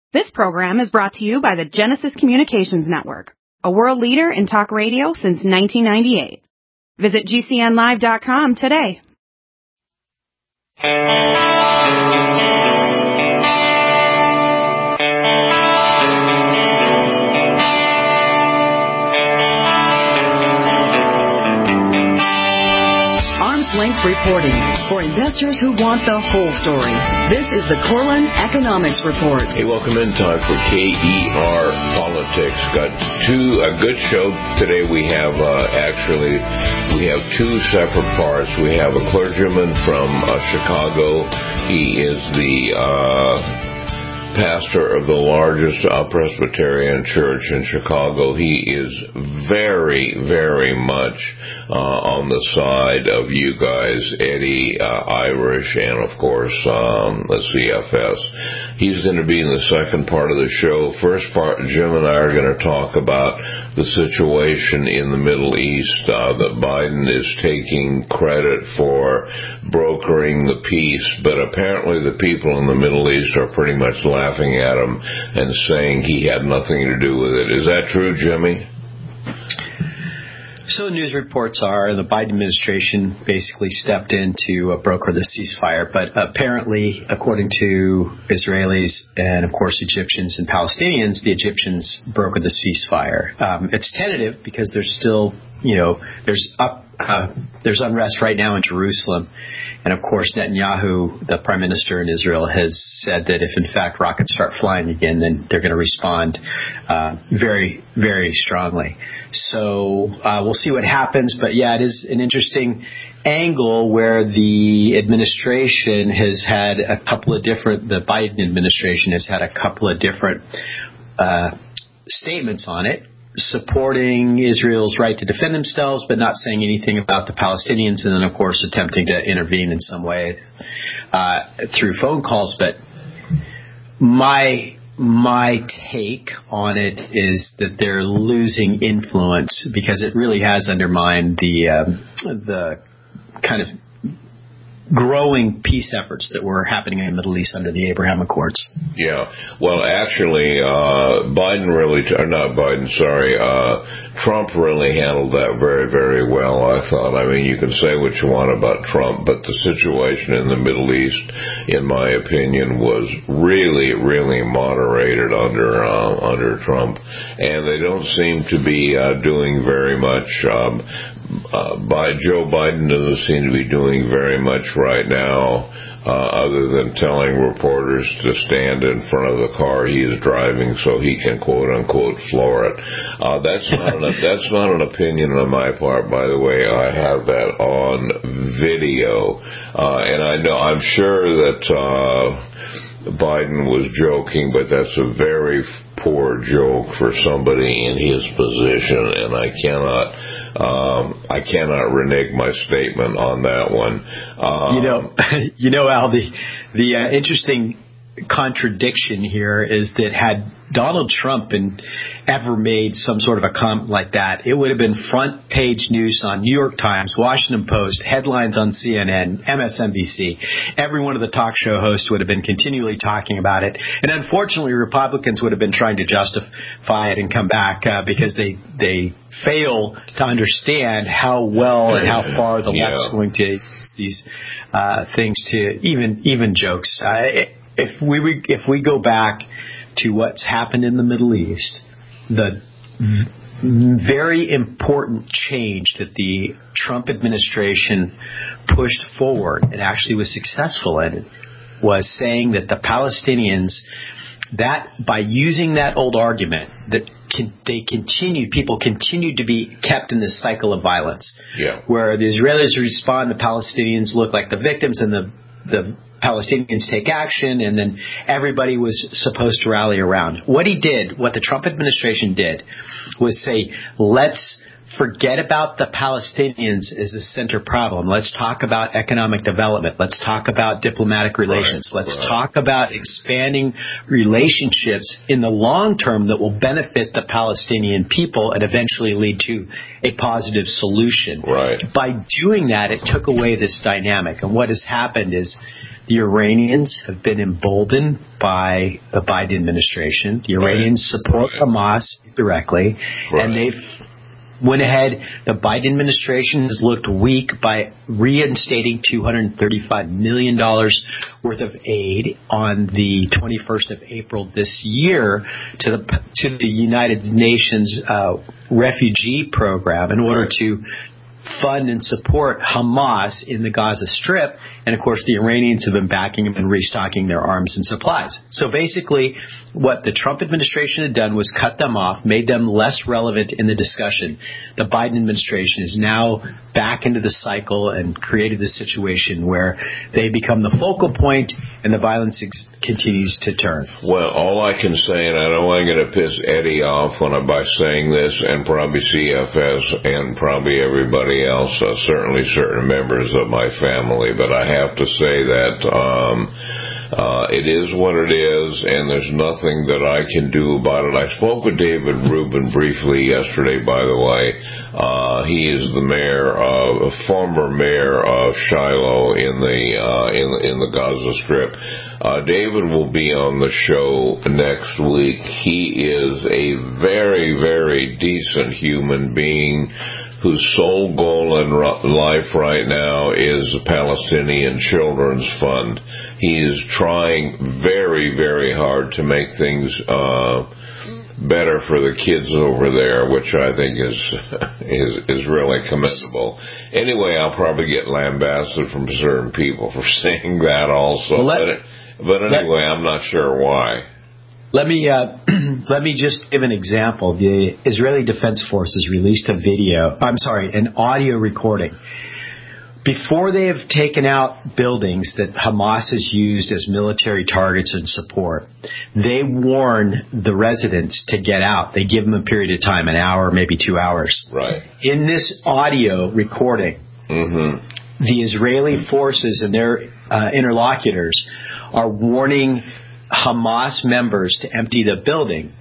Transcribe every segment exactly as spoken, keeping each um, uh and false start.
This program is brought to you by the Genesis Communications Network, a world leader in talk radio since nineteen ninety-eight. Visit G C N live dot com today. Length reporting for investors who want the whole story. This is the Corlin Economics Report. Hey, welcome in time for K E R Politics. Got two a good show today. We have uh, actually we have two separate parts. We have a clergyman from uh, Chicago. He is the uh, pastor of the largest uh, Presbyterian church in Chicago. He is very, very much uh, on the side of you guys, Eddie, uh, Irish, and of course um, the C F S. He's going to be in the second part of the show. First part, Jim and I are going to talk about the situation in the Middle East, uh, that Biden is taking credit for brokering the peace, but apparently the people in the Middle East are pretty much laughing at him and saying he had nothing to do with it. Is that true, Jimmy? So the news reports are the Biden administration basically stepped in to uh, broker the ceasefire, but apparently, according to Israelis and, of course, Egyptians and Palestinians, the Egyptians brokered the ceasefire. Um, it's tentative because there's still, you know, there's up, uh, there's unrest right now in Jerusalem. And, of course, Netanyahu, the prime minister in Israel, has said that if, in fact, rockets start flying again, then they're going to respond uh, very, very strongly. So uh, we'll see what happens. But, yeah, it is an interesting angle where the administration has had a couple of different, the Biden administration has had a couple of different uh, statements on it, supporting Israel's right to defend themselves, but not saying anything about the Palestinians, and then, of course, attempting to intervene in some way uh, through phone calls. But my my take on it is that they're losing influence because it really has undermined the um, the kind of growing peace efforts that were happening in the Middle East under the Abraham Accords. Yeah. Well, actually, uh, Biden really, or not Biden, sorry, uh, Trump really handled that very, very well, I thought. I mean, you can say what you want about Trump, but the situation in the Middle East, in my opinion, was really, really moderated under, uh, under Trump. And they don't seem to be uh, doing very much. Um, uh, by Joe Biden doesn't seem to be doing very much right now, uh, other than telling reporters to stand in front of the car he is driving so he can quote unquote floor it. Uh, that's not an, that's not an opinion on my part, by the way. I have that on video, uh, and I know I'm sure that uh, Biden was joking, but that's a very poor joke for somebody in his position, and I cannot, um, I cannot renege my statement on that one. Um, you know, you know, Al, the the uh, interesting contradiction here is that had Donald Trump been ever made some sort of a comment like that, it would have been front page news on New York Times, Washington Post, headlines on C N N, M S N B C. Every one of the talk show hosts would have been continually talking about it. And unfortunately, Republicans would have been trying to justify it and come back uh, because they they fail to understand how well and how far the left's yeah. going to use these uh, things to even even jokes. Uh, if we if we go back to what's happened in the Middle East, the very important change that the Trump administration pushed forward and actually was successful in was saying that the Palestinians, that by using that old argument, that can, they continued, people continued to be kept in this cycle of violence, yeah. where the Israelis respond, the Palestinians look like the victims, and the the Palestinians take action, and then everybody was supposed to rally around. What he did, what the Trump administration did, was say, let's forget about the Palestinians as the center problem. Let's talk about economic development. Let's talk about diplomatic relations. Right, Let's right. talk about expanding relationships in the long term that will benefit the Palestinian people and eventually lead to a positive solution. Right. By doing that, it took away this dynamic. And what has happened is The Iranians have been emboldened by the Biden administration. The Iranians right. support right. Hamas directly, right. and they've went ahead. The Biden administration has looked weak by reinstating two hundred thirty-five million dollars worth of aid on the twenty-first of April this year to the to the United Nations uh, refugee program in order to fund and support Hamas in the Gaza Strip. And, of course, the Iranians have been backing them and restocking their arms and supplies. So basically, what the Trump administration had done was cut them off, made them less relevant in the discussion. The Biden administration is now back into the cycle and created this situation where they become the focal point and the violence ex- continues to turn. Well, all I can say, and I don't want to get to piss Eddie off when I, by saying this, and probably C F S and probably everybody else, uh, certainly certain members of my family, but I have to say that um, uh, it is what it is, and there's nothing that I can do about it. I spoke with David Rubin briefly yesterday, by the way. Uh, he is the mayor, of, former mayor of Shiloh in the uh, in, in the Gaza Strip. Uh, David will be on the show next week. He is a very, very decent human being whose sole goal in life right now is the Palestinian Children's Fund. He is trying very, very hard to make things uh, better for the kids over there, which I think is is is really commendable. Anyway, I'll probably get lambasted from certain people for saying that also. Well, let, but, but anyway, let, I'm not sure why. Let me uh, let me just give an example. The Israeli Defense Forces released a video, I'm sorry, an audio recording. Before they have taken out buildings that Hamas has used as military targets and support, they warn the residents to get out. They give them a period of time, an hour, maybe two hours. Right. In this audio recording, mm-hmm. the Israeli forces and their uh, interlocutors are warning Hamas members to empty the building.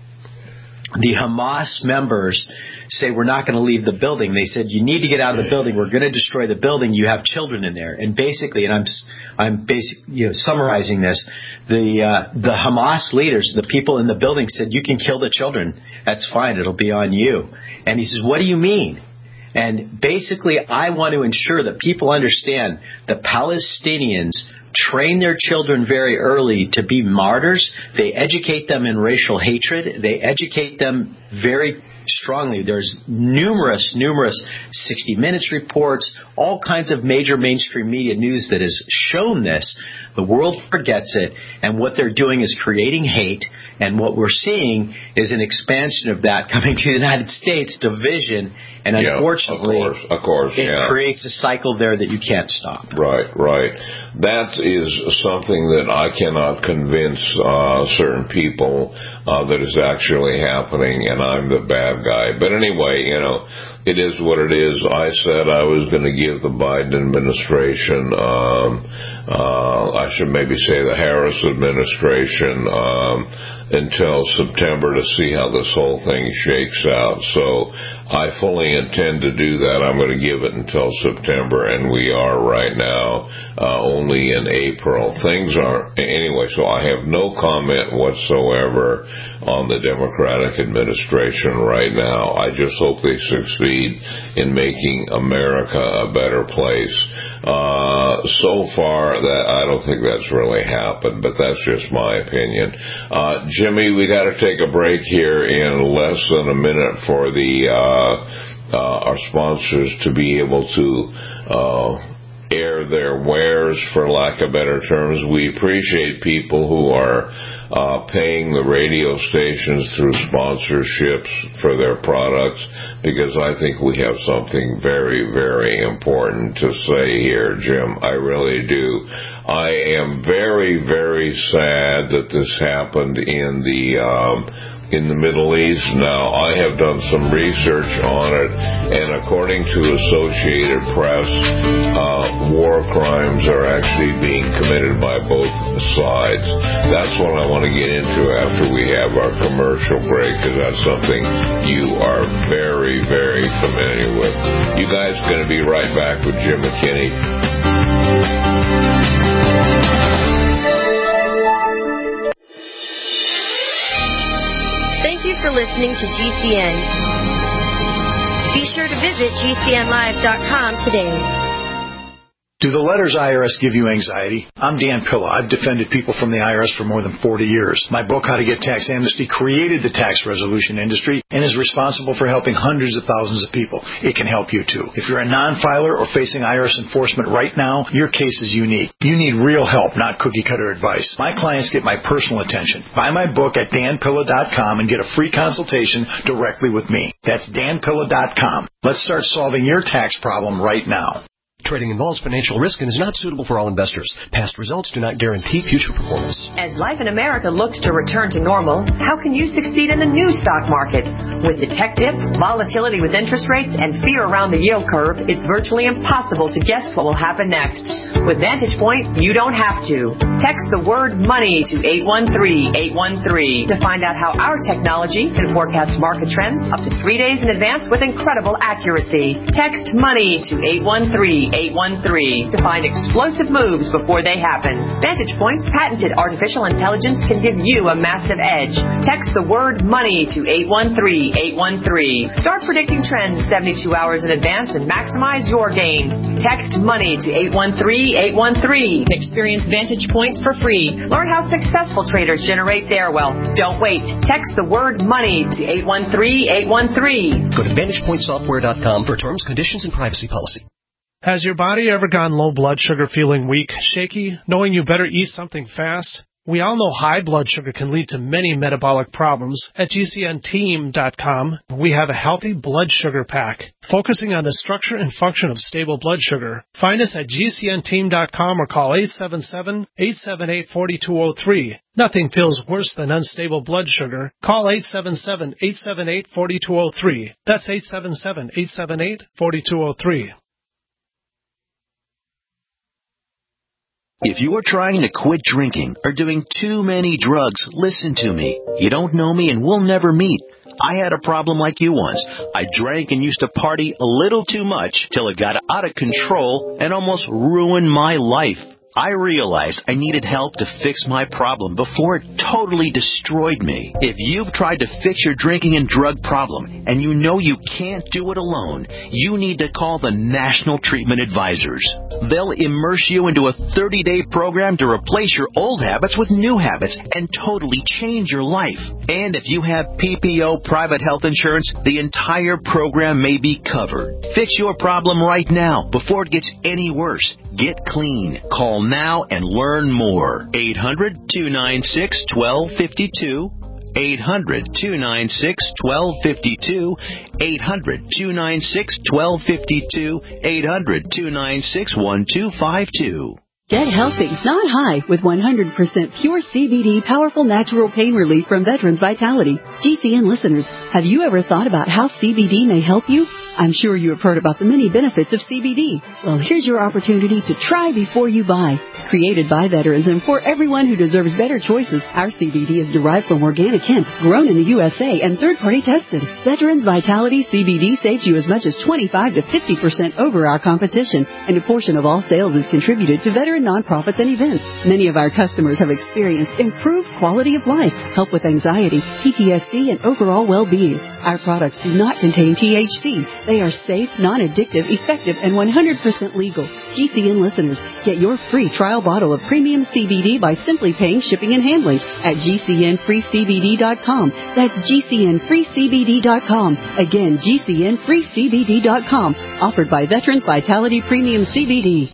The Hamas members say, we're not going to leave the building. They said, you need to get out of the building. We're going to destroy the building. You have children in there. And basically, and I'm I'm basically you know, summarizing this, the uh, the Hamas leaders, the people in the building said, you can kill the children. That's fine. It'll be on you. And he says, what do you mean? And basically, I want to ensure that people understand the Palestinians train their children very early to be martyrs. They educate them in racial hatred. They educate them very strongly. There's numerous, numerous sixty minutes reports, all kinds of major mainstream media news that has shown this. The world forgets it, and what they're doing is creating hate, and what we're seeing is an expansion of that coming to the United States, division, and yeah, unfortunately, of course, of course, it yeah. creates a cycle there that you can't stop. Right, right. That is something that I cannot convince uh, certain people uh, that is actually happening, and I'm the bad guy. But anyway, you know, it is what it is. I said I was going to give the Biden administration, um, uh, I should maybe say the Harris administration, um, until September to see how this whole thing shakes out. So I fully intend to do that. I'm going to give it until September, and we are right now uh, only in April. Things are, anyway, so I have no comment whatsoever on the Democratic administration right now. I just hope they succeed in making America a better place. Uh, so far, that I don't think that's really happened, but that's just my opinion. Uh, Jimmy, we got to take a break here in less than a minute for the uh, uh, our sponsors to be able to uh, air their wares, for lack of better terms. We appreciate people who are uh, paying the radio stations through sponsorships for their products, because I think we have something very, very important to say here, Jim. I really do. I am very, very sad that this happened in the um, in the Middle East. Now, I have done some research on it, and according to Associated Press, uh, war crimes are actually being committed by both sides. That's what I want to get into after we have our commercial break, because that's something you are very, very familiar with. You guys are going to be right back with Jim McKinney. Thank you for listening to G C N. Be sure to visit G C N live dot com today. Do the letters I R S give you anxiety? I'm Dan Pilla. I've defended people from the I R S for more than forty years. My book, How to Get Tax Amnesty, created the tax resolution industry and is responsible for helping hundreds of thousands of people. It can help you, too. If you're a non-filer or facing I R S enforcement right now, your case is unique. You need real help, not cookie-cutter advice. My clients get my personal attention. Buy my book at Dan Pilla dot com and get a free consultation directly with me. That's Dan Pilla dot com. Let's start solving your tax problem right now. Trading involves financial risk and is not suitable for all investors. Past results do not guarantee future performance. As life in America looks to return to normal, how can you succeed in the new stock market? With the tech dip, volatility with interest rates, and fear around the yield curve, it's virtually impossible to guess what will happen next. With Vantage Point, you don't have to. Text the word money to eight one three, eight one three to find out how our technology can forecast market trends up to three days in advance with incredible accuracy. Text money to eight one three, eight one three to find explosive moves before they happen. Vantage Point's patented artificial intelligence can give you a massive edge. Text the word money to eight one three, eight one three. Start predicting trends seventy-two hours in advance and maximize your gains. Text money to eight one three, eight one three. Experience Vantage Point for free. Learn how successful traders generate their wealth. Don't wait. Text the word money to eight one three, eight one three. Go to Vantage Point Software dot com for terms, conditions, and privacy policy. Has your body ever gone low blood sugar, feeling weak, shaky, knowing you better eat something fast? We all know high blood sugar can lead to many metabolic problems. At G C N team dot com, we have a healthy blood sugar pack, focusing on the structure and function of stable blood sugar. Find us at G C N team dot com or call eight seven seven, eight seven eight, four two zero three. Nothing feels worse than unstable blood sugar. Call eight seven seven, eight seven eight, four two zero three. That's eight seven seven, eight seven eight, four two zero three. If you're trying to quit drinking or doing too many drugs, listen to me. You don't know me and we'll never meet. I had a problem like you once. I drank and used to party a little too much till it got out of control and almost ruined my life. I realized I needed help to fix my problem before it totally destroyed me. If you've tried to fix your drinking and drug problem and you know you can't do it alone, you need to call the National Treatment Advisors. They'll immerse you into a thirty-day program to replace your old habits with new habits and totally change your life. And if you have P P O private health insurance, the entire program may be covered. Fix your problem right now before it gets any worse. Get clean. Call now and learn more. eight hundred, two nine six, one two five two. eight hundred, two nine six, one two five two. eight hundred, two nine six, one two five two. eight hundred, two nine six, one two five two. Get healthy, not high, with one hundred percent pure C B D powerful natural pain relief from Veterans Vitality. G C N listeners, have you ever thought about how C B D may help you? I'm sure you have heard about the many benefits of C B D. Well, here's your opportunity to try before you buy. Created by veterans and for everyone who deserves better choices, our C B D is derived from organic hemp, grown in the U S A and third-party tested. Veterans Vitality C B D saves you as much as twenty-five to fifty percent over our competition, and a portion of all sales is contributed to veteran nonprofits and events. Many of our customers have experienced improved quality of life, help with anxiety, P T S D, and overall well-being. Our products do not contain T H C. They are safe, non-addictive, effective, and one hundred percent legal. G C N listeners, get your free trial bottle of premium C B D by simply paying shipping and handling at G C N free C B D dot com. That's G C N free C B D dot com. Again, G C N free C B D dot com. Offered by Veterans Vitality Premium C B D.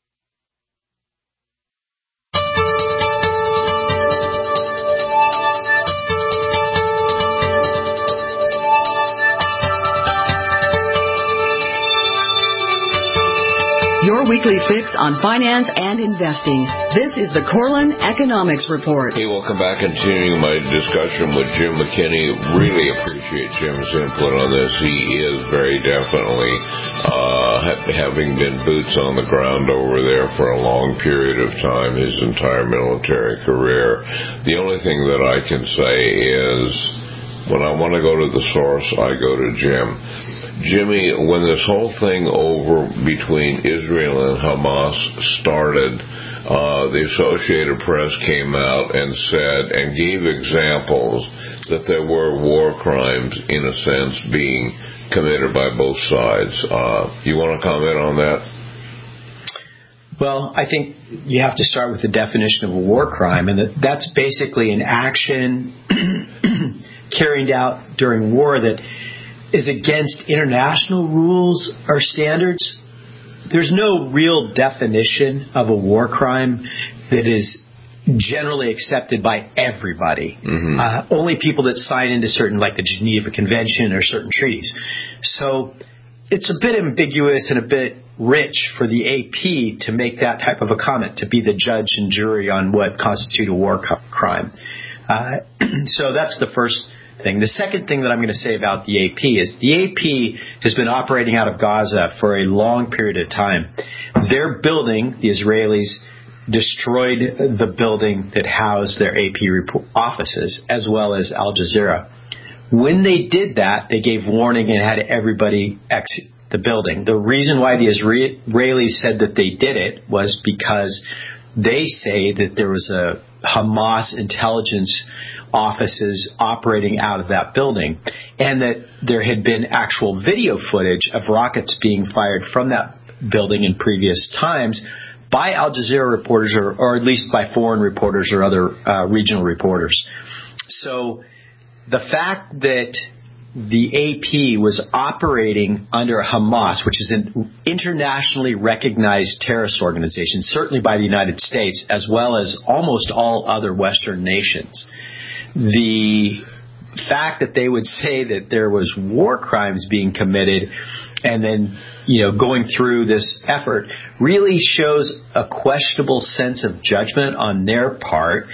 Your weekly fix on finance and investing. This is the Corlin Economics Report. Hey, welcome back. Continuing my discussion with Jim McKinney. Really appreciate Jim's input on this. He is very definitely, uh, having been boots on the ground over there for a long period of time, his entire military career. The only thing that I can say is when I want to go to the source, I go to Jim. Jimmy, when this whole thing over between Israel and Hamas started, uh, the Associated Press came out and said and gave examples that there were war crimes, in a sense, being committed by both sides. Uh, you want to comment on that? Well, I think you have to start with the definition of a war crime, and that that's basically an action carried out during war that is against international rules or standards. There's no real definition of a war crime that is generally accepted by everybody. Mm-hmm. Uh, only people that sign into certain, like the Geneva Convention or certain treaties. So it's a bit ambiguous and a bit rich for the A P to make that type of a comment, to be the judge and jury on what constitutes a war crime. Uh, so that's the first thing. The second thing that I'm going to say about the A P is the A P has been operating out of Gaza for a long period of time. Their building, the Israelis, destroyed the building that housed their A P offices, as well as Al Jazeera. When they did that, they gave warning and had everybody exit the building. The reason why the Israelis said that they did it was because they say that there was a Hamas intelligence offices operating out of that building, and that there had been actual video footage of rockets being fired from that building in previous times by Al Jazeera reporters, or, or at least by foreign reporters or other uh, regional reporters. So the fact that the A P was operating under Hamas, which is an internationally recognized terrorist organization, certainly by the United States, as well as almost all other Western nations, the fact that they would say that there was war crimes being committed and then, you know, going through this effort really shows a questionable sense of judgment on their part.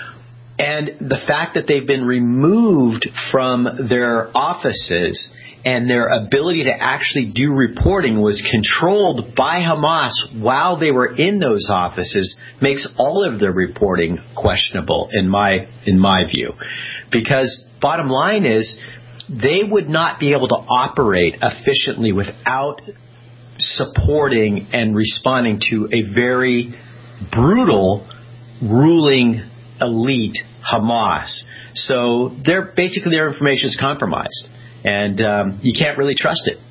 And the fact that they've been removed from their offices and their ability to actually do reporting was controlled by Hamas while they were in those offices makes all of their reporting questionable in my in my view. Because bottom line is, they would not be able to operate efficiently without supporting and responding to a very brutal ruling elite, Hamas. So they're basically their information is compromised, and um, you can't really trust it.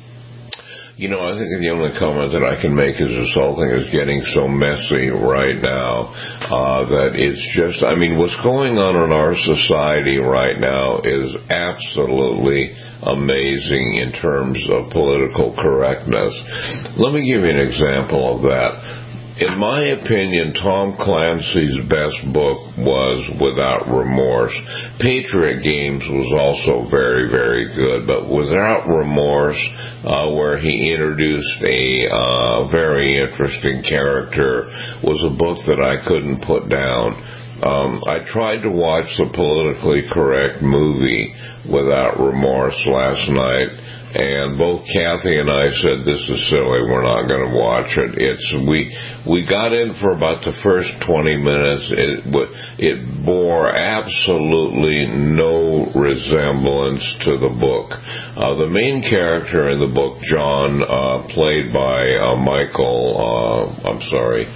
You know, I think the only comment that I can make is this whole thing is getting so messy right now uh, that it's just, I mean, what's going on in our society right now is absolutely amazing in terms of political correctness. Let me give you an example of that. In my opinion, Tom Clancy's best book was Without Remorse. Patriot Games was also very, very good, but Without Remorse, uh, where he introduced a uh, very interesting character, was a book that I couldn't put down. Um, I tried to watch the politically correct movie Without Remorse last night, and both Kathy and I said, this is silly, we're not going to watch it. It's we we got in for about the first twenty minutes. It, it bore absolutely no resemblance to the book. Uh, the main character in the book, John, uh, played by uh, Michael, uh, I'm sorry,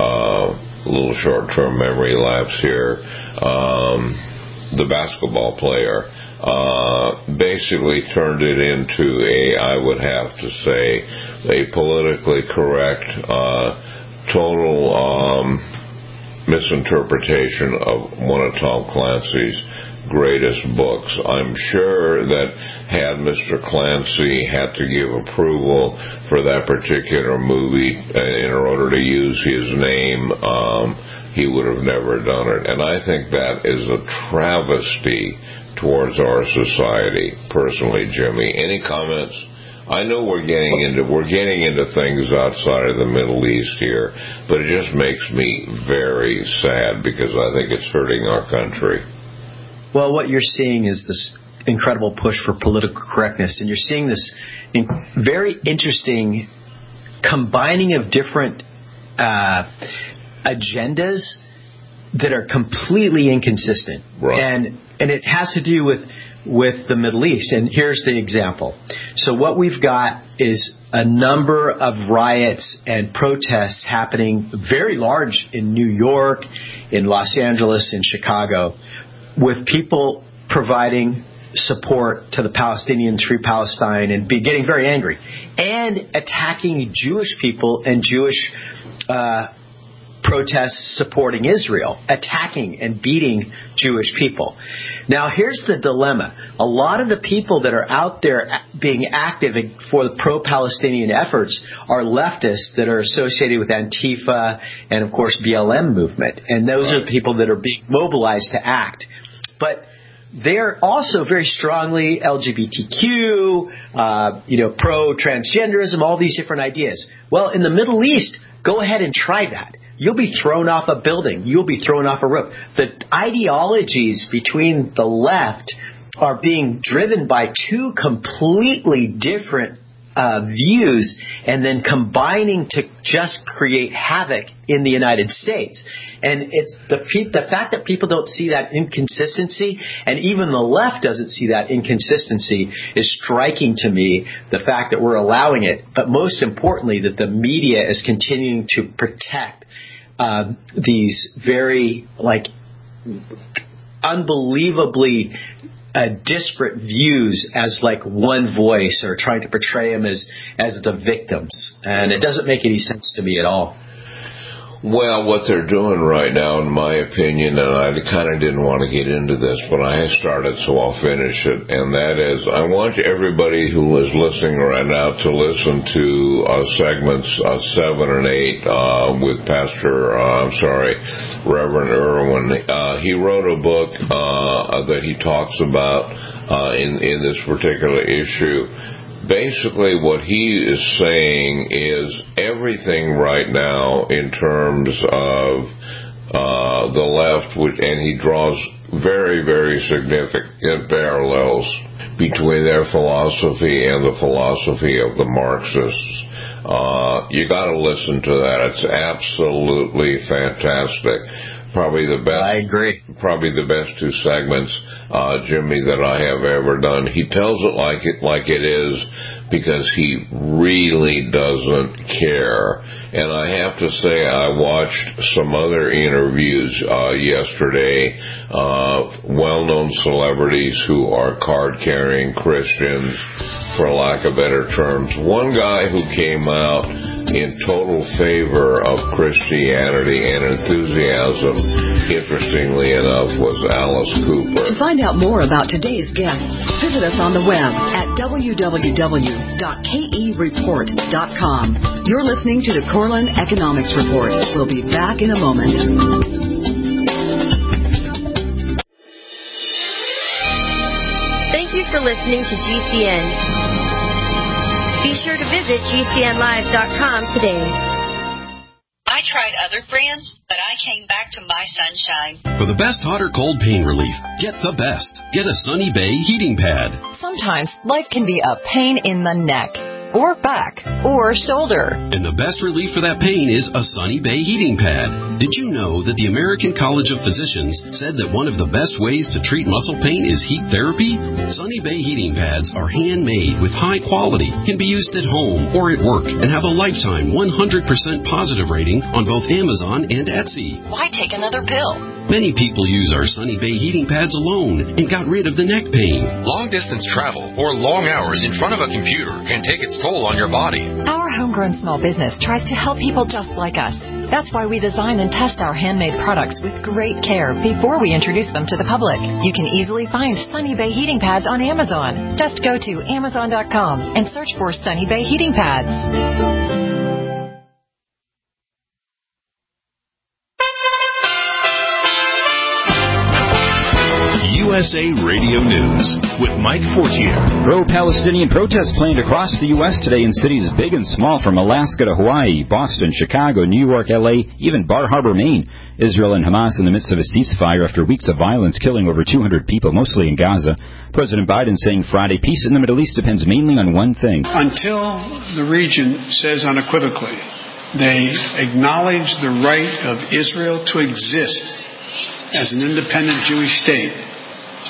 uh, a little short-term memory lapse here, um, the basketball player, Uh, basically turned it into a, I would have to say, a politically correct, uh, total um, misinterpretation of one of Tom Clancy's greatest books. I'm sure that had Mister Clancy had to give approval for that particular movie uh, in order to use his name, um, he would have never done it. And I think that is a travesty towards our society, personally, Jimmy. Any comments? I know we're getting into we're getting into things outside of the Middle East here, but it just makes me very sad because I think it's hurting our country. Well, what you're seeing is this incredible push for political correctness, and you're seeing this very interesting combining of different uh, agendas that are completely inconsistent. Right. And and it has to do with with the Middle East. And here's the example. So what we've got is a number of riots and protests happening, very large in New York, in Los Angeles, in Chicago, with people providing support to the Palestinians, Free Palestine, and be getting very angry, and attacking Jewish people and Jewish uh, protests supporting Israel, attacking and beating Jewish people. Now, here's the dilemma. A lot of the people that are out there being active for the pro-Palestinian efforts are leftists that are associated with Antifa and, of course, B L M movement. And those are the people that are being mobilized to act. But they're also very strongly L G B T Q, uh, you know, pro-transgenderism, all these different ideas. Well, in the Middle East, go ahead and try that. You'll be thrown off a building. You'll be thrown off a roof. The ideologies between the left are being driven by two completely different uh, views and then combining to just create havoc in the United States. And it's the the fact that people don't see that inconsistency, and even the left doesn't see that inconsistency, is striking to me. The fact that we're allowing it, but most importantly, that the media is continuing to protect uh, these very like unbelievably uh, disparate views as like one voice, or trying to portray them as as the victims, and it doesn't make any sense to me at all. Well, what they're doing right now, in my opinion, and I kind of didn't want to get into this, but I have started, so I'll finish it, and that is, I want everybody who is listening right now to listen to uh, segments uh, seven and eight uh, with Pastor, uh, I'm sorry, Reverend Irwin. Uh, he wrote a book uh, that he talks about uh, in, in this particular issue. Basically, what he is saying is everything right now in terms of uh, the left, which, and he draws very, very significant parallels between their philosophy and the philosophy of the Marxists. Uh, you got to listen to that. It's absolutely fantastic. Probably the best. I agree. Probably the best two segments, uh, Jimmy, that I have ever done. He tells it like it like it is because he really doesn't care. And I have to say, I watched some other interviews uh, yesterday, uh, well-known celebrities who are card-carrying Christians, for lack of better terms. One guy who came out in total favor of Christianity and enthusiasm, interestingly enough, was Alice Cooper. To find out more about today's guest, visit us on the web at w w w dot k e report dot com. You're listening to the Corlin Economics Report. We'll be back in a moment. Thank you for listening to G C N. Be sure to visit G C N live dot com today. I tried other brands, but I came back to My Sunshine. For the best hot or cold pain relief, get the best. Get a Sunny Bay heating pad. Sometimes life can be a pain in the neck, or back, or shoulder. And the best relief for that pain is a Sunny Bay heating pad. Did you know that the American College of Physicians said that one of the best ways to treat muscle pain is heat therapy? Sunny Bay heating pads are handmade with high quality, can be used at home or at work, and have a lifetime one hundred percent positive rating on both Amazon and Etsy. Why take another pill? Many people use our Sunny Bay heating pads alone and got rid of the neck pain. Long-distance travel or long hours in front of a computer can take its toll on your body. Our homegrown small business tries to help people just like us. That's why we design and test our handmade products with great care before we introduce them to the public. You can easily find Sunny Bay heating pads on Amazon. Just go to amazon dot com and search for Sunny Bay heating pads. U S A Radio News with Mike Fortier. Pro-Palestinian protests planned across the U S today in cities big and small, from Alaska to Hawaii, Boston, Chicago, New York, L A, even Bar Harbor, Maine. Israel and Hamas in the midst of a ceasefire after weeks of violence, killing over two hundred people, mostly in Gaza. President Biden saying Friday peace in the Middle East depends mainly on one thing. Until the region says unequivocally they acknowledge the right of Israel to exist as an independent Jewish state,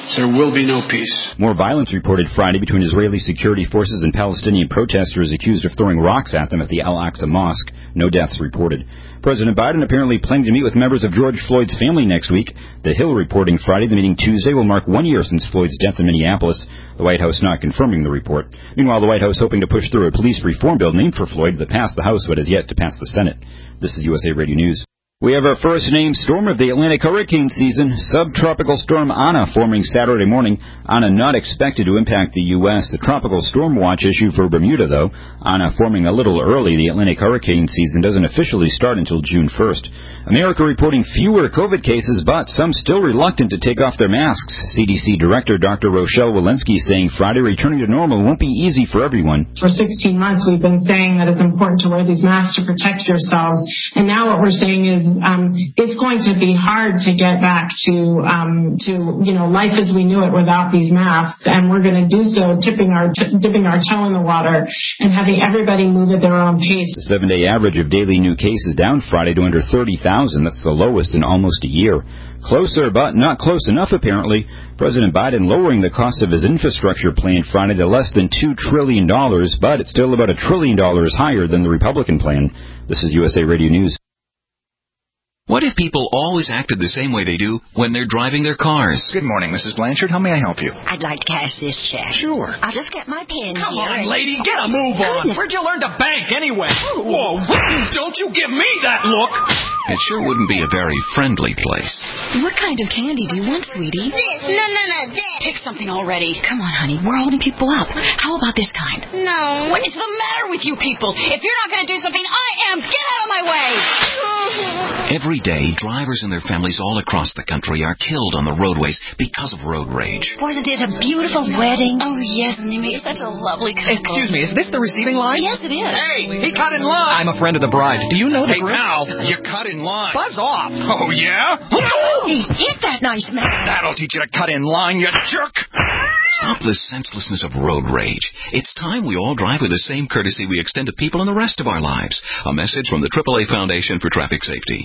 there will be no peace. More violence reported Friday between Israeli security forces and Palestinian protesters accused of throwing rocks at them at the Al-Aqsa Mosque. No deaths reported. President Biden apparently planning to meet with members of George Floyd's family next week. The Hill reporting Friday the meeting Tuesday will mark one year since Floyd's death in Minneapolis. The White House not confirming the report. Meanwhile, the White House hoping to push through a police reform bill named for Floyd that passed the House but has yet to pass the Senate. This is U S A Radio News. We have our first named storm of the Atlantic hurricane season, subtropical storm Ana forming Saturday morning. Ana not expected to impact the U S. The tropical storm watch issued for Bermuda, though. Ana forming a little early. The Atlantic hurricane season doesn't officially start until June first. America reporting fewer COVID cases, but some still reluctant to take off their masks. C D C Director Doctor Rochelle Walensky saying Friday returning to normal won't be easy for everyone. For sixteen months, we've been saying that it's important to wear these masks to protect yourselves. And now what we're saying is Um, it's going to be hard to get back to, um, to you know, life as we knew it without these masks, and we're going to do so tipping our t- dipping our toe in the water and having everybody move at their own pace. The seven-day average of daily new cases down Friday to under thirty thousand. That's the lowest in almost a year. Closer, but not close enough, apparently. President Biden lowering the cost of his infrastructure plan Friday to less than two trillion dollars, but it's still about a trillion dollars higher than the Republican plan. This is U S A Radio News. What if people always acted the same way they do when they're driving their cars? Good morning, Missus Blanchard. How may I help you? I'd like to cash this check. Sure. I'll just get my pen Come here. on, lady, get a move on. Goodness. Where'd you learn to bank anyway? Whoa, don't you give me that look. It sure wouldn't be a very friendly place. What kind of candy do you want, sweetie? This. No, no, no, this. Pick something already. Come on, honey. We're holding people up. How about this kind? No. What is the matter with you people? If you're not going to do something, I am. Get out of my way. Every day, drivers and their families all across the country are killed on the roadways because of road rage. Wasn't it a beautiful wedding? Oh, yes, and they made such a lovely couple. Excuse me, is this the receiving line? Yes, it is. Hey, he cut in line. I'm a friend of the bride. Do you know the Hey, group? pal, you cut in line. Buzz off. Oh, yeah? He hit that nice man. That'll teach you to cut in line, you jerk. Stop the senselessness of road rage. It's time we all drive with the same courtesy we extend to people in the rest of our lives. A message from the triple A Foundation for Traffic Safety.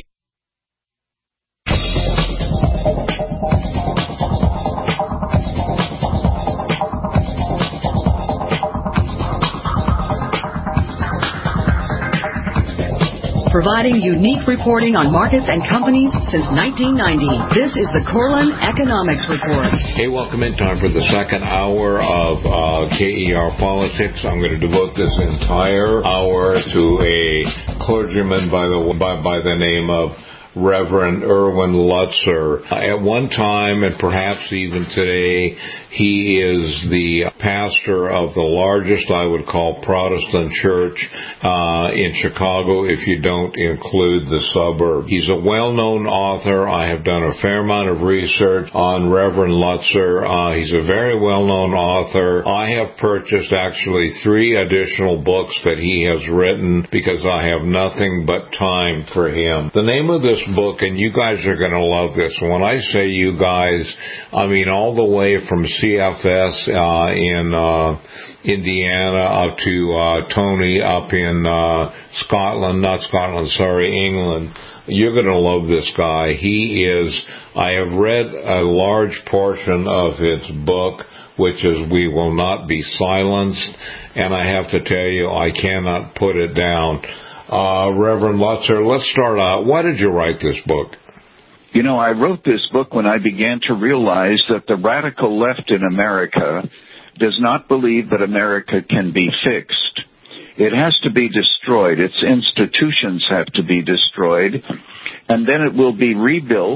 Providing unique reporting on markets and companies since nineteen ninety. This is the Corlin Economics Report. Hey, welcome in. Time for the second hour of uh, K E R Politics. I'm going to devote this entire hour to a clergyman by the by, by the name of Reverend Erwin Lutzer. At one time, and perhaps even today, he is the pastor of the largest, I would call, Protestant church uh, in Chicago, if you don't include the suburb. He's a well-known author. I have done a fair amount of research on Reverend Lutzer. Uh, he's a very well-known author. I have purchased actually three additional books that he has written because I have nothing but time for him. The name of this book, and you guys are going to love this. When I say you guys, I mean all the way from C F S uh, in uh, Indiana up to uh, Tony up in uh, Scotland, not Scotland, sorry, England. You're going to love this guy. He is, I have read a large portion of his book, which is We Will Not Be Silenced, and I have to tell you, I cannot put it down. Uh, Reverend Lutzer, let's start out. Why did you write this book? You know, I wrote this book when I began to realize that the radical left in America does not believe that America can be fixed. It has to be destroyed. Its institutions have to be destroyed, and then it will be rebuilt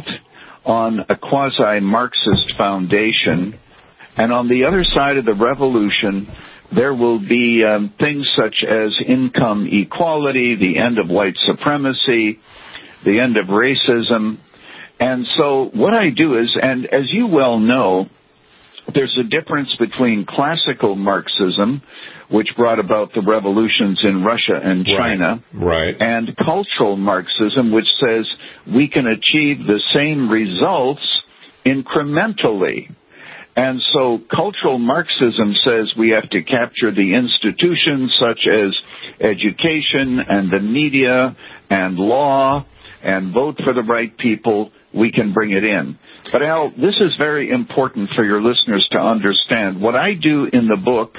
on a quasi-Marxist foundation. And on the other side of the revolution, there will be um, things such as income equality, the end of white supremacy, the end of racism. And so what I do is, and as you well know, there's a difference between classical Marxism, which brought about the revolutions in Russia and China, right, right. and cultural Marxism, which says we can achieve the same results incrementally. And so cultural Marxism says we have to capture the institutions such as education and the media and law and vote for the right people. We can bring it in. But, Al, this is very important for your listeners to understand. What I do in the book,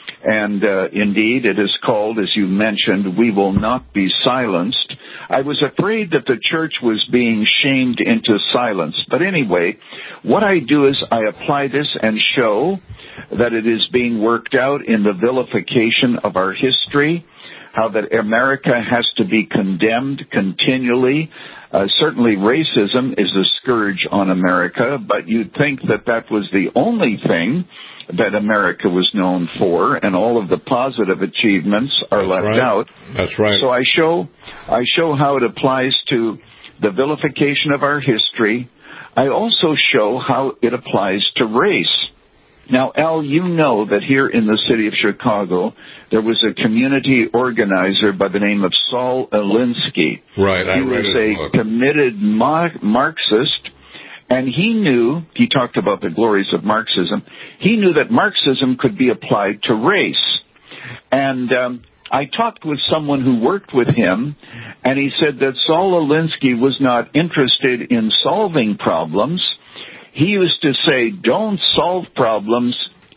and uh, indeed it is called, as you mentioned, We Will Not Be Silenced. I was afraid that the church was being shamed into silence. But anyway, what I do is I apply this and show that it is being worked out in the vilification of our history, how that America has to be condemned continually. Uh, certainly racism is a scourge on America, but you'd think that that was the only thing that America was known for, and all of the positive achievements are That's left right. out. That's right. So I show, I show how it applies to the vilification of our history. I also show how it applies to race. Now, Al, you know that here in the city of Chicago, there was a community organizer by the name of Saul Alinsky. Right, I he read was his a book. committed Mar- Marxist, and he knew, he talked about the glories of Marxism, he knew that Marxism could be applied to race. And um, I talked with someone who worked with him, and he said that Saul Alinsky was not interested in solving problems. He used to say, don't solve problems,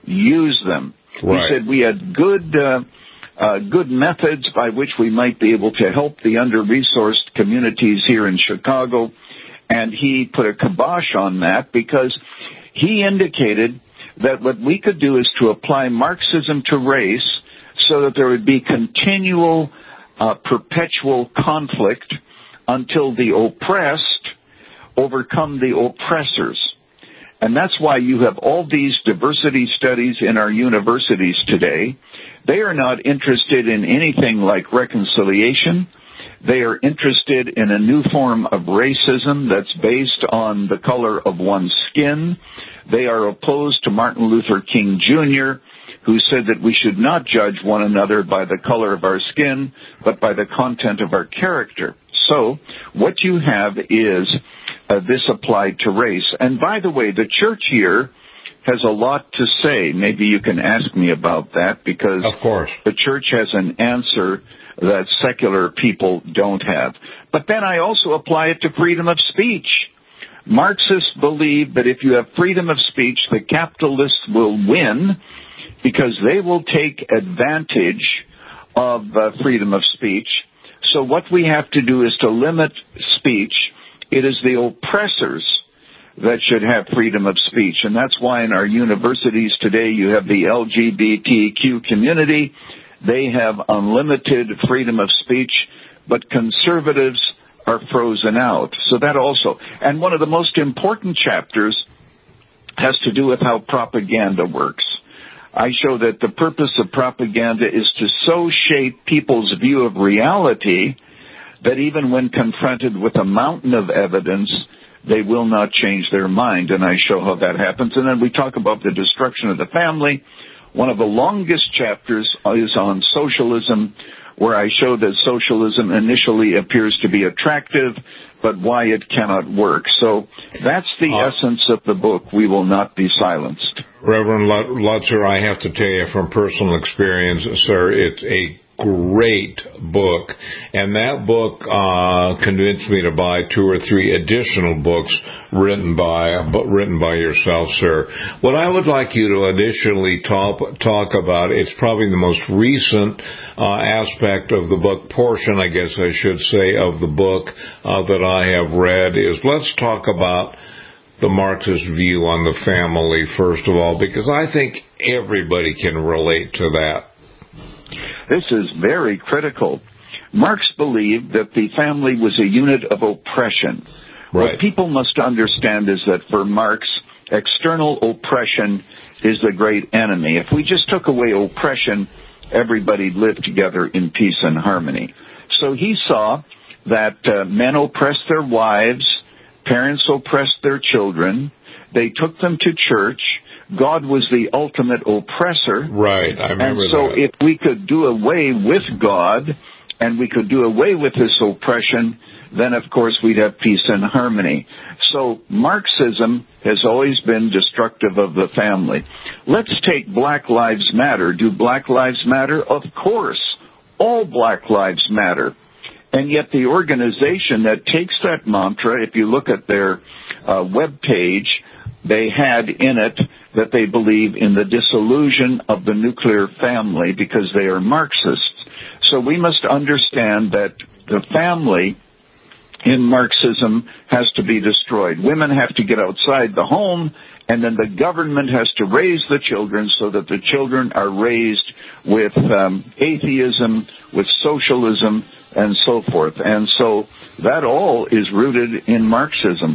use them. Right. He said we had good uh, uh, good methods by which we might be able to help the under-resourced communities here in Chicago, and he put a kibosh on that because he indicated that what we could do is to apply Marxism to race so that there would be continual, uh, perpetual conflict until the oppressed overcome the oppressors. And that's why you have all these diversity studies in our universities today. They are not interested in anything like reconciliation. They are interested in a new form of racism that's based on the color of one's skin. They are opposed to Martin Luther King Junior, who said that we should not judge one another by the color of our skin, but by the content of our character. So what you have is uh, this applied to race. And by the way, the church here has a lot to say. Maybe you can ask me about that, because of course the church has an answer that secular people don't have. But then I also apply it to freedom of speech. Marxists believe that if you have freedom of speech, the capitalists will win because they will take advantage of uh, freedom of speech. So what we have to do is to limit speech. It is the oppressors that should have freedom of speech. And that's why in our universities today you have the L G B T Q community. They have unlimited freedom of speech, but conservatives are frozen out. So that also. And one of the most important chapters has to do with how propaganda works. I show that the purpose of propaganda is to so shape people's view of reality that even when confronted with a mountain of evidence, they will not change their mind. And I show how that happens. And then we talk about the destruction of the family. One of the longest chapters is on socialism, where I show that socialism initially appears to be attractive, but why it cannot work. So that's the uh, essence of the book, We Will Not Be Silenced. Reverend Lutzer, I have to tell you from personal experience, sir, it's a great book, and that book uh, convinced me to buy two or three additional books written by written by yourself, sir. What I would like you to additionally talk talk about, it's probably the most recent uh, aspect of the book, portion, I guess I should say, of the book uh, that I have read, is let's talk about the Marxist view on the family, first of all, because I think everybody can relate to that. This is very critical. Marx believed that the family was a unit of oppression. Right. What people must understand is that for Marx, external oppression is the great enemy. If we just took away oppression, everybody lived together in peace and harmony. So he saw that uh, men oppressed their wives, parents oppressed their children, they took them to church. God was the ultimate oppressor. Right, I remember that. And so that. if we could do away with God and we could do away with this oppression, then of course we'd have peace and harmony. So Marxism has always been destructive of the family. Let's take Black Lives Matter. Do Black Lives Matter? Of course. All Black Lives Matter. And yet the organization that takes that mantra, if you look at their uh, web page, they had in it that they believe in the dissolution of the nuclear family because they are Marxists. So we must understand that the family in Marxism has to be destroyed. Women have to get outside the home, and then the government has to raise the children so that the children are raised with um, atheism, with socialism, and so forth. And so that all is rooted in Marxism.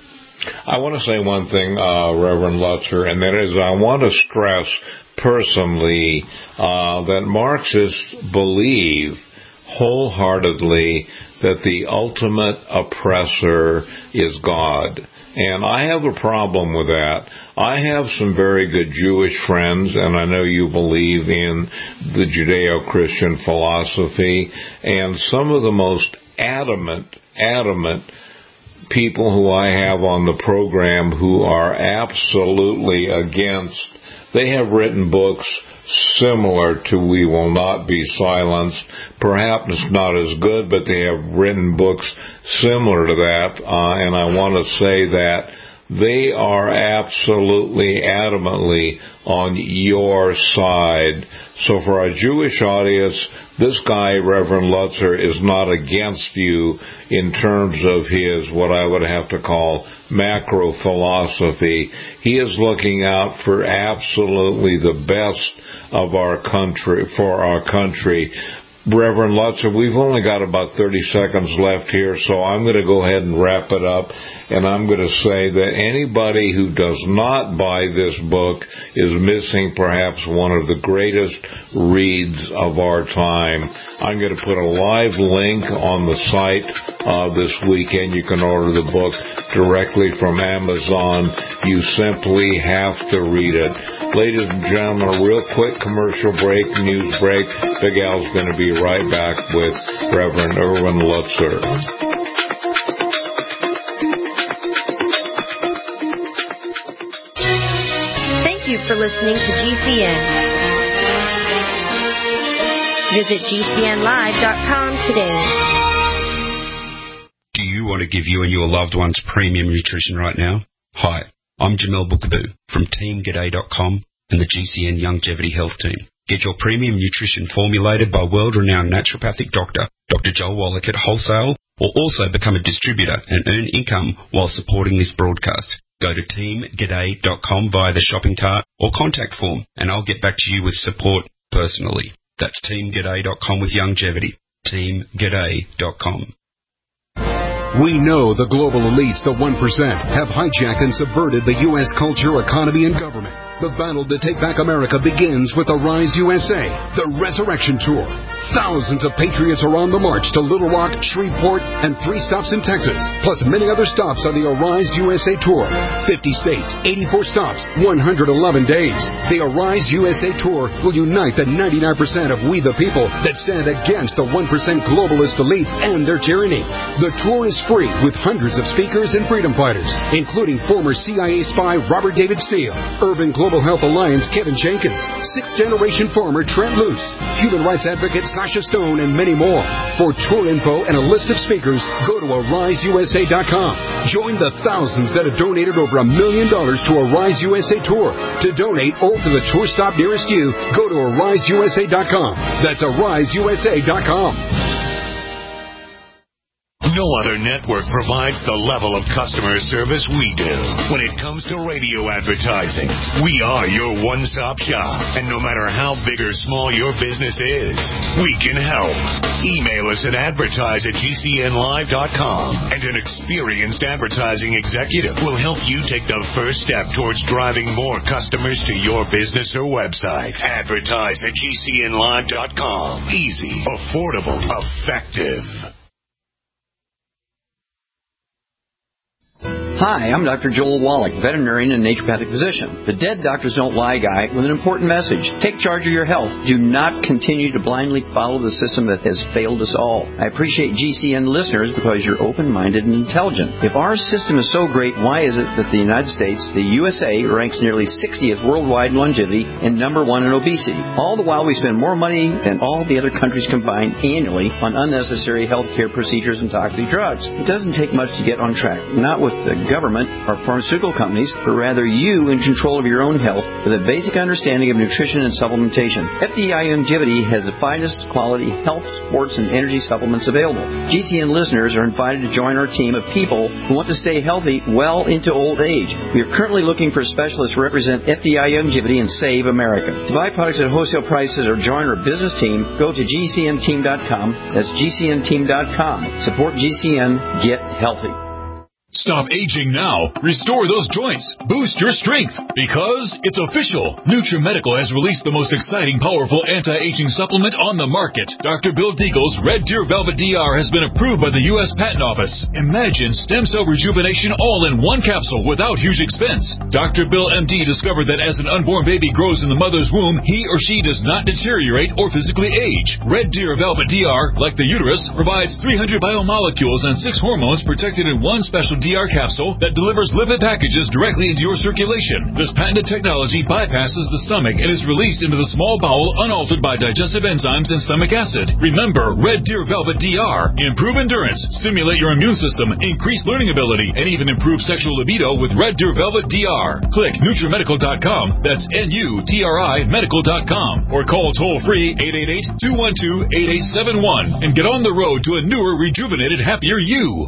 I want to say one thing, uh, Reverend Lutzer, and that is I want to stress personally uh, that Marxists believe wholeheartedly that the ultimate oppressor is God. And I have a problem with that. I have some very good Jewish friends, and I know you believe in the Judeo-Christian philosophy, and some of the most adamant, adamant people who I have on the program who are absolutely against, they have written books similar to We Will Not Be Silenced. Perhaps not as good, but they have written books similar to that, uh, and I want to say that they are absolutely adamantly on your side. So for our Jewish audience, this guy, Reverend Lutzer, is not against you in terms of his, what I would have to call, macro philosophy. He is looking out for absolutely the best of our country, for our country. Reverend Lutzer, we've only got about thirty seconds left here, so I'm going to go ahead and wrap it up, and I'm going to say that anybody who does not buy this book is missing perhaps one of the greatest reads of our time. I'm going to put a live link on the site uh, this weekend. You can order the book directly from Amazon. You simply have to read it. Ladies and gentlemen, a real quick commercial break, news break. Big Al's going to be right back with Reverend Erwin Lutzer. Thank you for listening to G C N. Visit G C N live dot com today. Do you want to give you and your loved ones premium nutrition right now? Hi, I'm Jamel Bookaboo from Team G'day dot com and the G C N Longevity Health Team. Get your premium nutrition formulated by world-renowned naturopathic doctor, Doctor Joel Wallach at wholesale, or also become a distributor and earn income while supporting this broadcast. Go to Team G'day dot com via the shopping cart or contact form, and I'll get back to you with support personally. That's Team G'day dot com with longevity. Team G'day dot com. We know the global elites, the one percent, have hijacked and subverted the U S culture, economy, and government. The battle to take back America begins with Arise U S A, the Resurrection Tour. Thousands of patriots are on the march to Little Rock, Shreveport, and three stops in Texas, plus many other stops on the Arise U S A Tour. fifty states, eighty-four stops, one hundred eleven days. The Arise U S A Tour will unite the ninety-nine percent of we the people that stand against the one percent globalist elites and their tyranny. The tour is free with hundreds of speakers and freedom fighters, including former C I A spy Robert David Steele, Urban Global Health Alliance Kevin Jenkins, sixth-generation farmer Trent Luce, human rights advocate Sasha Stone, and many more. For tour info and a list of speakers, go to Arise U S A dot com. Join the thousands that have donated over a million dollars to Arise U S A Tour. To donate or for the tour stop nearest you, go to Arise U S A dot com. That's Arise U S A dot com. No other network provides the level of customer service we do. When it comes to radio advertising, we are your one-stop shop. And no matter how big or small your business is, we can help. Email us at advertise at G C N live dot com, and an experienced advertising executive will help you take the first step towards driving more customers to your business or website. Advertise at G C N live dot com. Easy, affordable, effective. Hi, I'm Doctor Joel Wallach, veterinarian and naturopathic physician. The Dead Doctors Don't Lie guy with an important message. Take charge of your health. Do not continue to blindly follow the system that has failed us all. I appreciate G C N listeners because you're open-minded and intelligent. If our system is so great, why is it that the United States, the U S A, ranks nearly sixtieth worldwide in longevity and number one in obesity? All the while we spend more money than all the other countries combined annually on unnecessary health care procedures and toxic drugs. It doesn't take much to get on track. Not with the government or pharmaceutical companies, but rather you in control of your own health with a basic understanding of nutrition and supplementation. F D I Longevity has the finest quality health, sports, and energy supplements available. G C N listeners are invited to join our team of people who want to stay healthy well into old age. We are currently looking for specialists to represent F D I Longevity and save America. To buy products at wholesale prices or join our business team, go to G C N team dot com. That's G C N team dot com. Support G C N. Get healthy. Stop aging now. Restore those joints. Boost your strength. Because it's official. NutriMedical has released the most exciting, powerful anti-aging supplement on the market. Doctor Bill Deagle's Red Deer Velvet D R has been approved by the U S Patent Office. Imagine stem cell rejuvenation all in one capsule without huge expense. Doctor Bill M D discovered that as an unborn baby grows in the mother's womb, he or she does not deteriorate or physically age. Red Deer Velvet D R, like the uterus, provides three hundred biomolecules and six hormones protected in one special D R capsule that delivers lipid packages directly into your circulation. This patented technology bypasses the stomach and is released into the small bowel unaltered by digestive enzymes and stomach acid. Remember, Red Deer Velvet D R. Improve endurance, stimulate your immune system, increase learning ability, and even improve sexual libido with Red Deer Velvet D R. Click NutriMedical dot com. That's N U T R I medical dot com. Or call toll-free eight eight eight, two one two, eight eight seven one and get on the road to a newer, rejuvenated, happier you.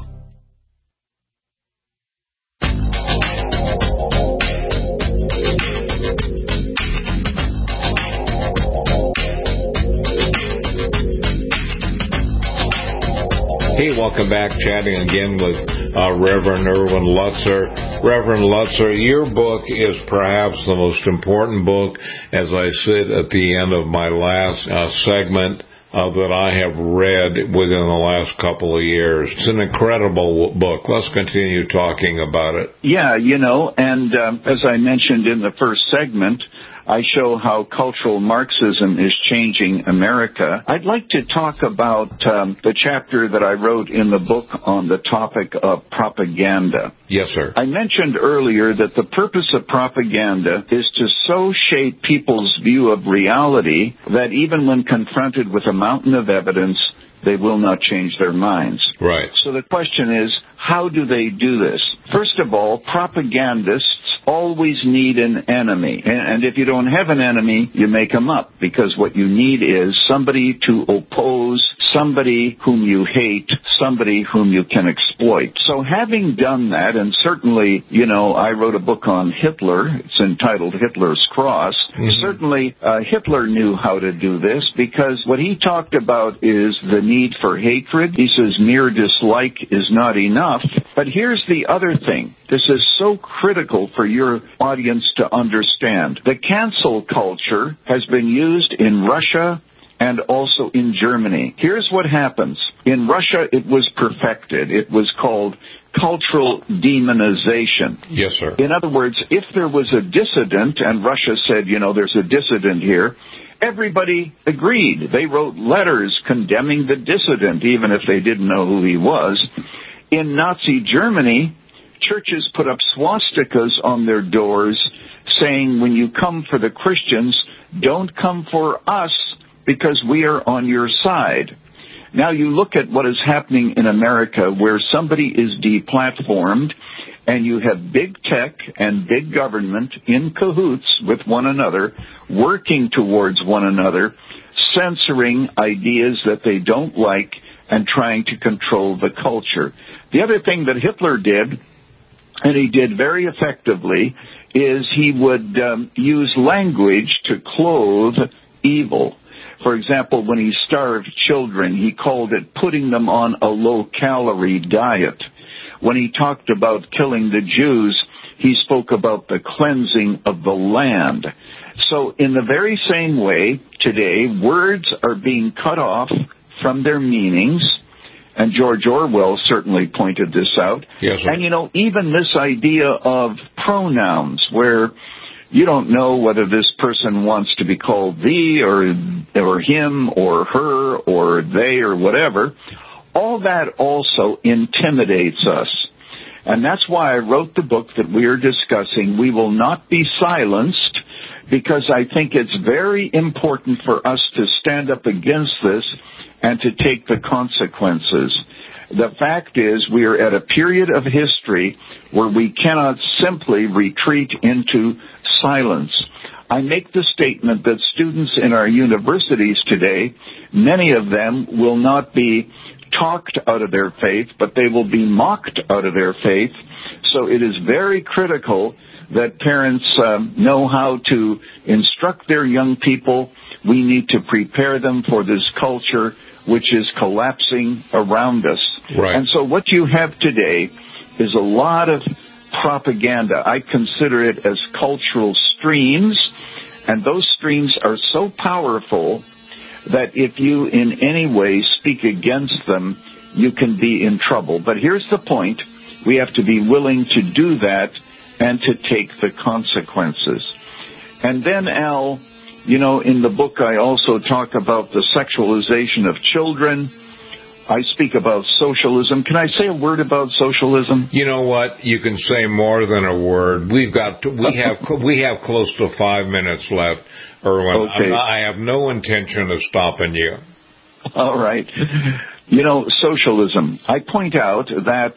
Hey, welcome back. Chatting again with uh, Reverend Erwin Lutzer. Reverend Lutzer, your book is perhaps the most important book, as I said at the end of my last uh, segment, uh, that I have read within the last couple of years. It's an incredible book. Let's continue talking about it. Yeah, you know, and um, as I mentioned in the first segment, I show how cultural Marxism is changing America. I'd like to talk about um, the chapter that I wrote in the book on the topic of propaganda. Yes, sir. I mentioned earlier that the purpose of propaganda is to so shape people's view of reality that even when confronted with a mountain of evidence, they will not change their minds. Right. So the question is, how do they do this? First of all, propagandists always need an enemy. And if you don't have an enemy, you make them up, because what you need is somebody to oppose, somebody whom you hate, somebody whom you can exploit. So having done that, and certainly, you know, I wrote a book on Hitler. It's entitled Hitler's Cross. Mm-hmm. Certainly, uh, Hitler knew how to do this, because what he talked about is the need for hatred. He says mere dislike is not enough. But here's the other thing. This is so critical for your audience to understand. The cancel culture has been used in Russia and also in Germany. Here's what happens. In Russia, it was perfected. It was called cultural demonization. Yes, sir. In other words, if there was a dissident, and Russia said, you know, there's a dissident here, everybody agreed. They wrote letters condemning the dissident, even if they didn't know who he was. In Nazi Germany, churches put up swastikas on their doors saying, when you come for the Christians, don't come for us because we are on your side. Now you look at what is happening in America, where somebody is deplatformed and you have big tech and big government in cahoots with one another, working towards one another, censoring ideas that they don't like and trying to control the culture. The other thing that Hitler did, and he did very effectively, is he would um, use language to clothe evil. For example, when he starved children, he called it putting them on a low-calorie diet. When he talked about killing the Jews, he spoke about the cleansing of the land. So in the very same way, today, words are being cut off from their meanings, and George Orwell certainly pointed this out. Yes, sir. And, you know, even this idea of pronouns, where you don't know whether this person wants to be called thee or or him or her or they or whatever, all that also intimidates us. And that's why I wrote the book that we are discussing, We Will Not Be Silenced, because I think it's very important for us to stand up against this and to take the consequences. The fact is we are at a period of history where we cannot simply retreat into silence. I make the statement that students in our universities today, many of them will not be talked out of their faith, but they will be mocked out of their faith. So it is very critical that parents um, know how to instruct their young people. We need to prepare them for this culture which is collapsing around us. Right. And so what you have today is a lot of propaganda. I consider it as cultural streams, and those streams are so powerful that if you in any way speak against them, you can be in trouble. But here's the point. We have to be willing to do that and to take the consequences. And then, Al, you know, in the book I also talk about the sexualization of children. I speak about socialism. Can I say a word about socialism? You know what? You can say more than a word. We've got to, we have we have close to five minutes left, Erwin. Okay. Not, I have no intention of stopping you. All right. You know, socialism. I point out that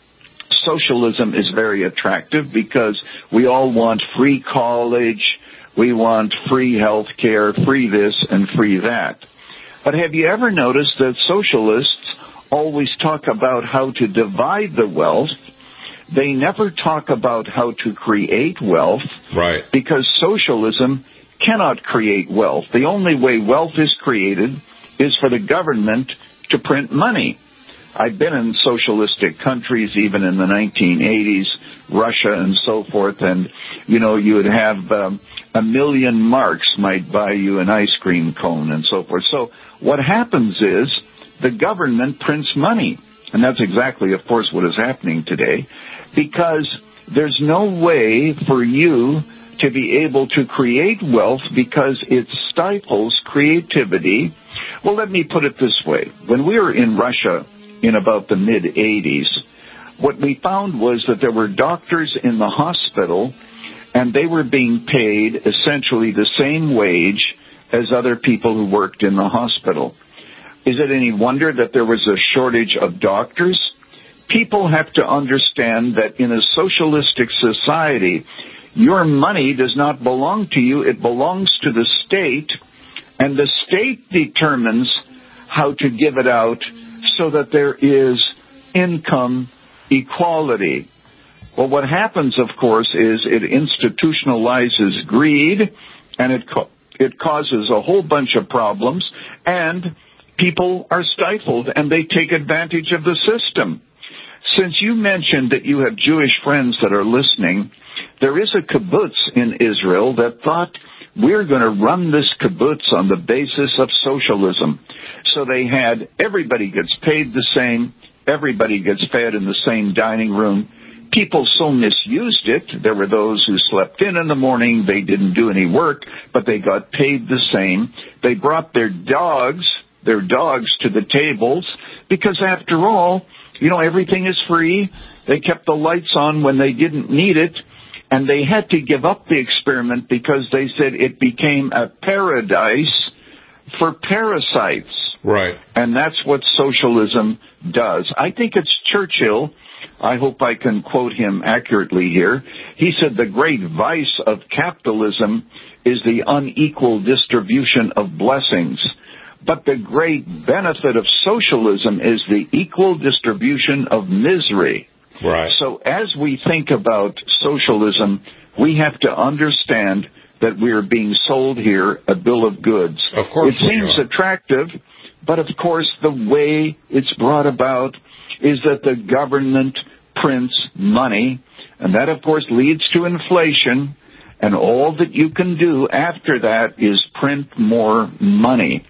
socialism is very attractive because we all want free college, we want free health care, free this and free that. But have you ever noticed that socialists always talk about how to divide the wealth? They never talk about how to create wealth. Right. Because socialism cannot create wealth. The only way wealth is created is for the government to print money. I've been in socialistic countries, even in the nineteen eighties, Russia and so forth, and, you know, you would have um, a million marks might buy you an ice cream cone and so forth. So what happens is the government prints money, and that's exactly, of course, what is happening today, because there's no way for you to be able to create wealth because it stifles creativity. Well, let me put it this way. When we were in Russia in about the mid-eighties, what we found was that there were doctors in the hospital, and they were being paid essentially the same wage as other people who worked in the hospital. Is it any wonder that there was a shortage of doctors? People have to understand that in a socialistic society, your money does not belong to you. It belongs to the state, and the state determines how to give it out so that there is income equality. Well, what happens, of course, is it institutionalizes greed, and it co- it causes a whole bunch of problems, and people are stifled, and they take advantage of the system. Since you mentioned that you have Jewish friends that are listening, there is a kibbutz in Israel that thought, we're going to run this kibbutz on the basis of socialism. So they had, everybody gets paid the same, everybody gets fed in the same dining room. People so misused it. There were those who slept in in the morning, they didn't do any work, but they got paid the same. They brought their dogs, their dogs to the tables, because after all, you know, everything is free. They kept the lights on when they didn't need it, and they had to give up the experiment because they said it became a paradise for parasites. Right. And that's what socialism does. I think it's Churchill. I hope I can quote him accurately here. He said the great vice of capitalism is the unequal distribution of blessings. But the great benefit of socialism is the equal distribution of misery. Right. So as we think about socialism, we have to understand that we are being sold here a bill of goods. Of course. It seems attractive, but of course the way it's brought about is that the government prints money, and that of course leads to inflation, and all that you can do after that is print more money.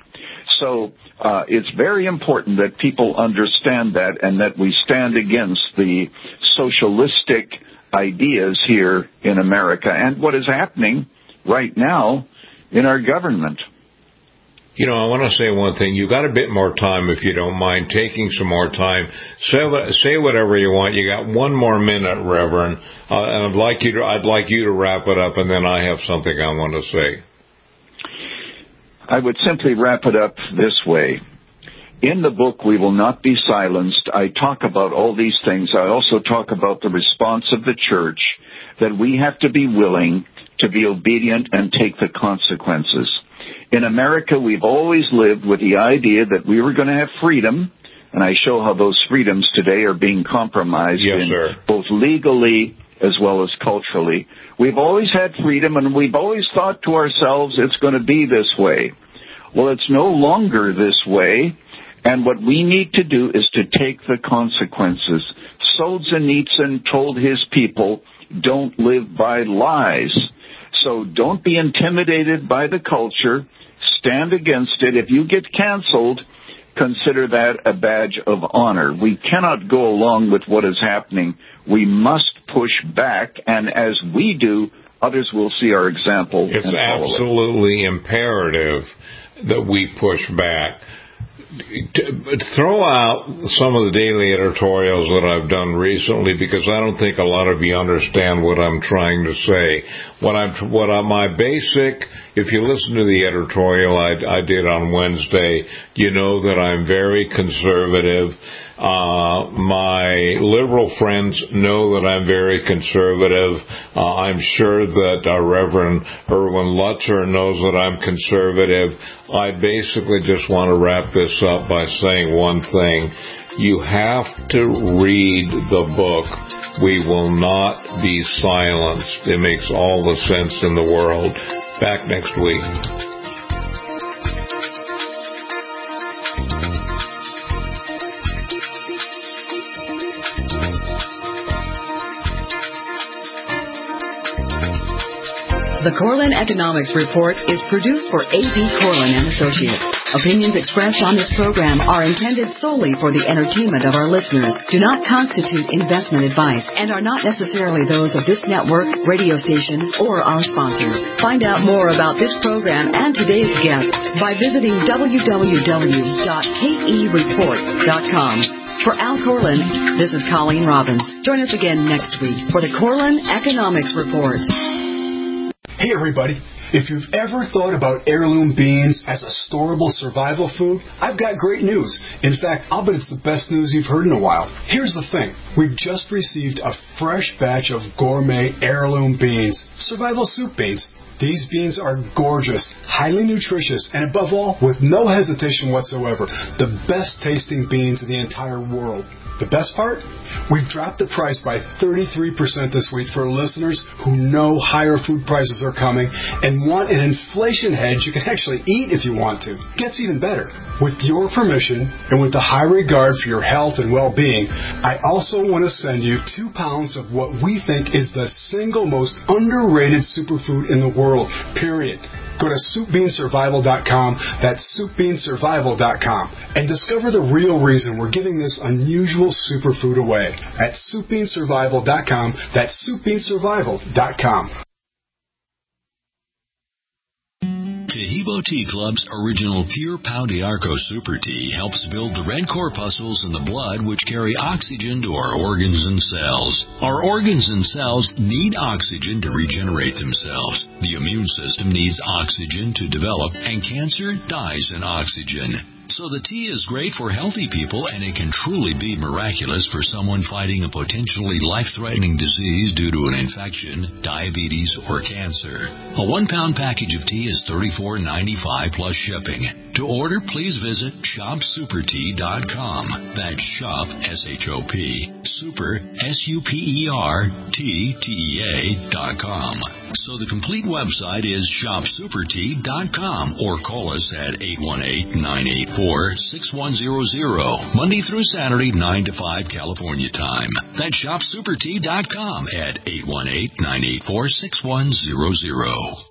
So uh, it's very important that people understand that and that we stand against the socialistic ideas here in America and what is happening right now in our government. You know, I want to say one thing. You got a bit more time, if you don't mind taking some more time. Say, say whatever you want. You got one more minute, Reverend, uh, and I'd like you to I'd like you to wrap it up, and then I have something I want to say. I would simply wrap it up this way. In the book, We Will Not Be Silenced, I talk about all these things. I also talk about the response of the church, that we have to be willing to be obedient and take the consequences. In America, we've always lived with the idea that we were going to have freedom, and I show how those freedoms today are being compromised, yes, in sir. both legally as well as culturally. We've always had freedom, and we've always thought to ourselves, it's going to be this way. Well, it's no longer this way, and what we need to do is to take the consequences. Solzhenitsyn told his people, don't live by lies. So don't be intimidated by the culture. Stand against it. If you get canceled, consider that a badge of honor. We cannot go along with what is happening. We must push back, and as we do, others will see our example. It's and follow absolutely it. imperative that we push back. Throw out some of the daily editorials that I've done recently, because I don't think a lot of you understand what I'm trying to say. What I'm, what I'm, my basic, if you listen to the editorial I, I did on Wednesday, you know that I'm very conservative. Uh, my liberal friends know that I'm very conservative. Uh, I'm sure that uh, Reverend Erwin Lutzer knows that I'm conservative. I basically just want to wrap this up by saying one thing. You have to read the book, We Will Not Be Silenced. It makes all the sense in the world. Back next week. The Corlin Economics Report is produced for A B Corlin and Associates. Opinions expressed on this program are intended solely for the entertainment of our listeners, do not constitute investment advice, and are not necessarily those of this network, radio station, or our sponsors. Find out more about this program and today's guest by visiting w w w dot k e report dot com. For Al Corlin, this is Colleen Robbins. Join us again next week for the Corlin Economics Report. Hey everybody, if you've ever thought about heirloom beans as a storable survival food, I've got great news. In fact, I'll bet it's the best news you've heard in a while. Here's the thing. We've just received a fresh batch of gourmet heirloom beans, survival soup beans. These beans are gorgeous, highly nutritious, and above all, with no hesitation whatsoever, the best tasting beans in the entire world. The best part? We've dropped the price by thirty-three percent this week for listeners who know higher food prices are coming and want an inflation hedge you can actually eat if you want to. It gets even better. With your permission and with the high regard for your health and well-being, I also want to send you two pounds of what we think is the single most underrated superfood in the world, period. Go to soup bean survival dot com, that's soup bean survival dot com, and discover the real reason we're giving this unusual superfood away at soup bean survival dot com, that's soup bean survival dot com. Tahibo Tea Club's original Pure Pau d'Arco Super Tea helps build the red corpuscles in the blood which carry oxygen to our organs and cells. Our organs and cells need oxygen to regenerate themselves. The immune system needs oxygen to develop, and cancer dies in oxygen. So the tea is great for healthy people, and it can truly be miraculous for someone fighting a potentially life-threatening disease due to an infection, diabetes, or cancer. A one-pound package of tea is thirty-four ninety-five plus shipping. To order, please visit shop super tea dot com. That's shop, S H O P, super, S U P E R, T, T E A dot com. So the complete website is shop super tea dot com, or call us at eight one eight, nine eight four, six one zero zero, Monday through Saturday, nine to five California time. That's shop super tea dot com at eight one eight, nine eight four, six one zero zero.